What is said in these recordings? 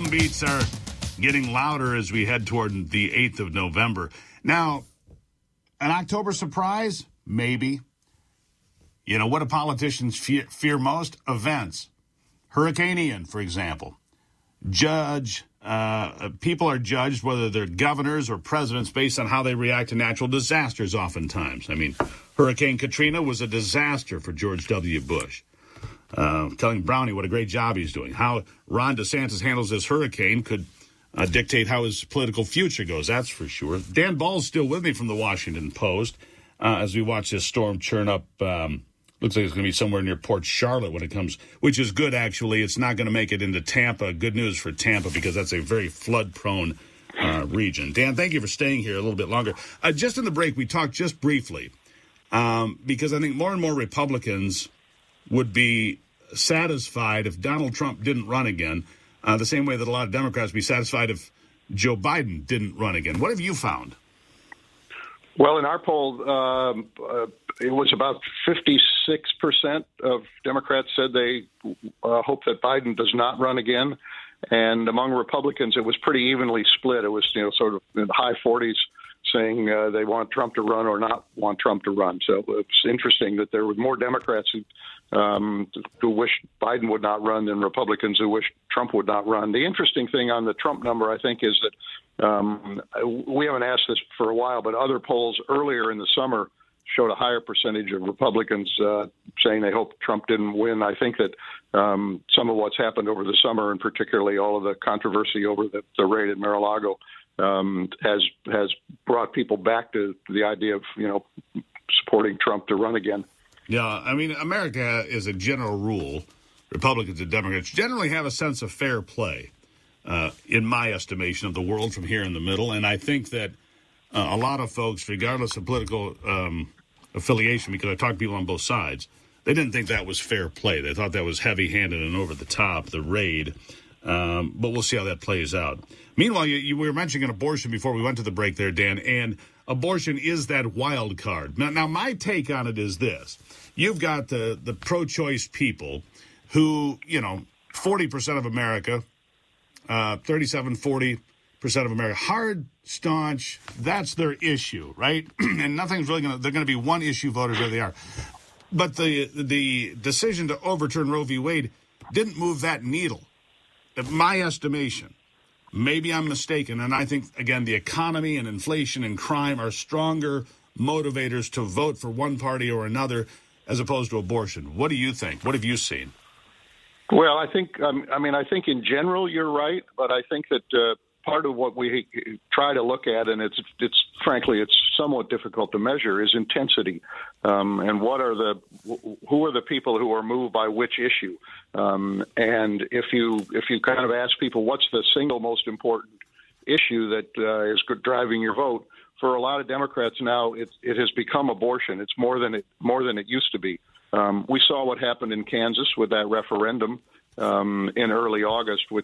drumbeats are getting louder as we head toward the 8th of November. Now, an October surprise? Maybe. You know, what do politicians fear most? Events. Hurricane Ian, for example. People are judged, whether they're governors or presidents, based on how they react to natural disasters oftentimes. I mean, Hurricane Katrina was a disaster for George W. Bush. Telling Brownie what a great job he's doing. How Ron DeSantis handles this hurricane could dictate how his political future goes, that's for sure. Dan Ball's still with me from the Washington Post as we watch this storm churn up. Looks like it's going to be somewhere near Port Charlotte when it comes, which is good, actually. It's not going to make it into Tampa. Good news for Tampa because that's a very flood-prone region. Dan, thank you for staying here a little bit longer. Just in the break, we talked just briefly because I think more and more Republicans would be satisfied if Donald Trump didn't run again, the same way that a lot of Democrats would be satisfied if Joe Biden didn't run again. What have you found? Well, in our poll, it was about 56% of Democrats said they hope that Biden does not run again. And among Republicans, it was pretty evenly split. It was, sort of in the high 40s saying they want Trump to run or not want Trump to run. So it's interesting that there were more Democrats who wish Biden would not run than Republicans who wish Trump would not run. The interesting thing on the Trump number, I think, is that we haven't asked this for a while, but other polls earlier in the summer showed a higher percentage of Republicans saying they hope Trump didn't win. I think that some of what's happened over the summer, and particularly all of the controversy over the raid at Mar-a-Lago, has brought people back to the idea of, supporting Trump to run again. Yeah, I mean, America, as a general rule, Republicans and Democrats generally have a sense of fair play, in my estimation of the world from here in the middle. And I think that a lot of folks, regardless of political affiliation, because I talked to people on both sides, they didn't think that was fair play. They thought that was heavy-handed and over the top, the raid. But we'll see how that plays out. Meanwhile, we were mentioning abortion before we went to the break there, Dan, and abortion is that wild card. Now, my take on it is this. You've got the pro-choice people who, 40% of America, 40% of America, hard, staunch, that's their issue, right? And nothing's really they're going to be one-issue voters where they are. But the decision to overturn Roe v. Wade didn't move that needle. In my estimation, maybe I'm mistaken, and I think, again, the economy and inflation and crime are stronger motivators to vote for one party or another as opposed to abortion. What do you think? What have you seen? Well, I think in general you're right, but I think that part of what we try to look at, and it's frankly it's somewhat difficult to measure, is intensity, and who are the people who are moved by which issue, and if you kind of ask people what's the single most important issue that is driving your vote, for a lot of Democrats now it has become abortion. It's more than it used to be. We saw what happened in Kansas with that referendum in early August, which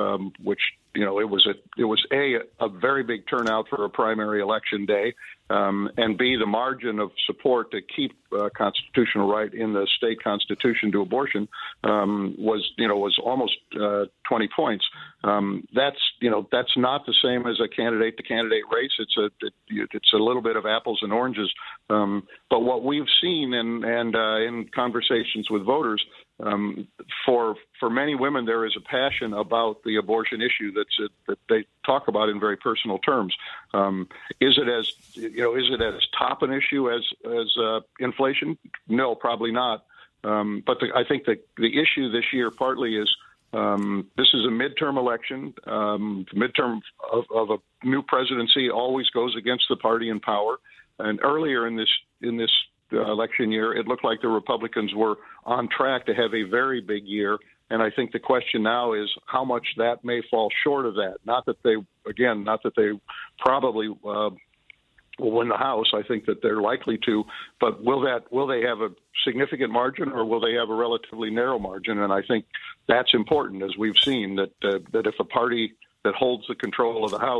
it was a very big turnout for a primary election day, and B, the margin of support to keep constitutional right in the state constitution to abortion was almost 20 points. That's not the same as a candidate to candidate race. It's a little bit of apples and oranges. But what we've seen and in conversations with voters, for many women, there is a passion about the abortion issue that they talk about in very personal terms. Is it as top an issue as inflation? No, probably not. But I think that the issue this year partly is this is a midterm election. The midterm of a new presidency always goes against the party in power. And earlier in this election year, it looked like the Republicans were on track to have a very big year. And I think the question now is how much that may fall short of that. Not that they probably will win the House. I think that they're likely to, but will they have a significant margin or will they have a relatively narrow margin? And I think that's important, as we've seen, that if a party that holds the control of the House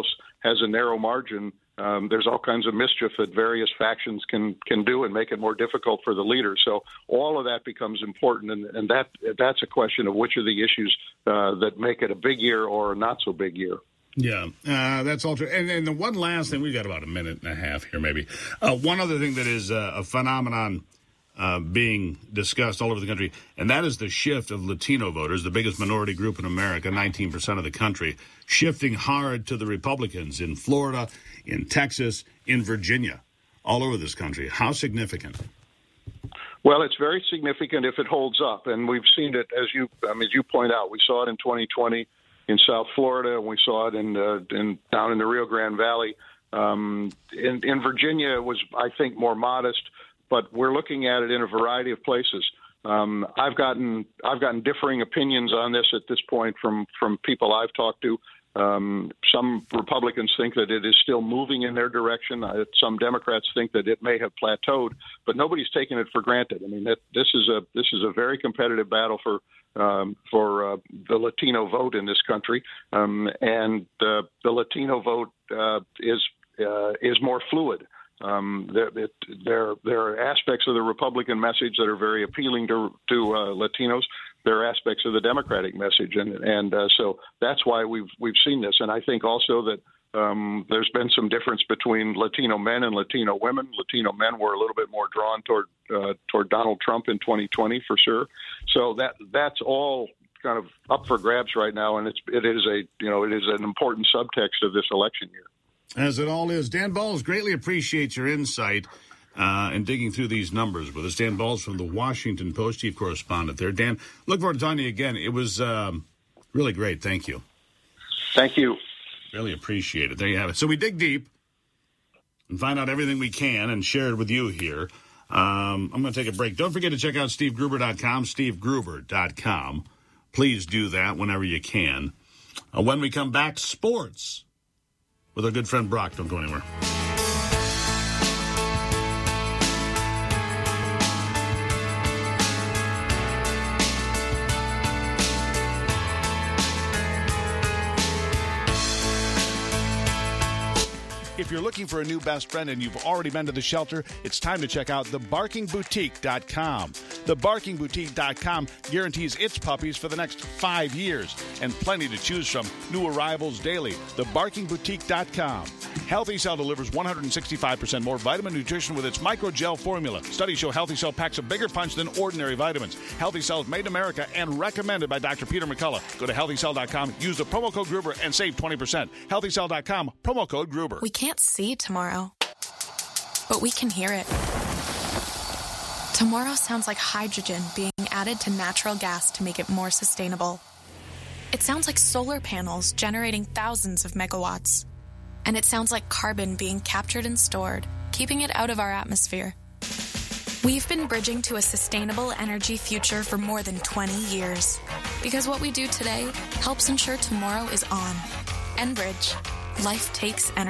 has a narrow margin, there's all kinds of mischief that various factions can do and make it more difficult for the leader. So all of that becomes important, and that's a question of which of the issues that make it a big year or a not so big year. Yeah, that's all true. And the one last thing, we've got about a minute and a half here maybe. One other thing that is a phenomenon being discussed all over the country, and that is the shift of Latino voters, the biggest minority group in America, 19% of the country, shifting hard to the Republicans in Florida, in Texas, in Virginia, all over this country. How significant? Well, it's very significant if it holds up, and we've seen it, as you point out. We saw it in 2020 in South Florida, and we saw it down in the Rio Grande Valley. In Virginia, it was, I think, more modest, but we're looking at it in a variety of places. I've gotten differing opinions on this at this point from people I've talked to. Some Republicans think that it is still moving in their direction. Some Democrats think that it may have plateaued, but nobody's taking it for granted. I mean, this is a very competitive battle for the Latino vote in this country, and the Latino vote is more fluid. There are aspects of the Republican message that are very appealing to Latinos. There are aspects of the Democratic message, and so that's why we've seen this. And I think also that there's been some difference between Latino men and Latino women. Latino men were a little bit more drawn toward Donald Trump in 2020 for sure. So that's all kind of up for grabs right now, and it is an important subtext of this election year. As it all is. Dan Balz, greatly appreciates your insight in digging through these numbers with us. Dan Balz from the Washington Post, chief correspondent there. Dan, look forward to talking to you again. It was really great. Thank you. Thank you. Really appreciate it. There you have it. So we dig deep and find out everything we can and share it with you here. I'm going to take a break. Don't forget to check out SteveGruber.com, SteveGruber.com. Please do that whenever you can. When we come back, sports with our good friend Brock. Don't go anywhere. If you're looking for a new best friend and you've already been to the shelter, it's time to check out thebarkingboutique.com. Thebarkingboutique.com guarantees its puppies for the next 5 years, and plenty to choose from. New arrivals daily. Thebarkingboutique.com. Healthy Cell delivers 165% more vitamin nutrition with its microgel formula. Studies show Healthy Cell packs a bigger punch than ordinary vitamins. Healthy Cell is made in America and recommended by Dr. Peter McCullough. Go to HealthyCell.com, use the promo code Gruber, and save 20%. HealthyCell.com, promo code Gruber. We can't see tomorrow, but we can hear it. Tomorrow sounds like hydrogen being added to natural gas to make it more sustainable. It sounds like solar panels generating thousands of megawatts. And it sounds like carbon being captured and stored, keeping it out of our atmosphere. We've been bridging to a sustainable energy future for more than 20 years. Because what we do today helps ensure tomorrow is on. Enbridge. Life takes energy.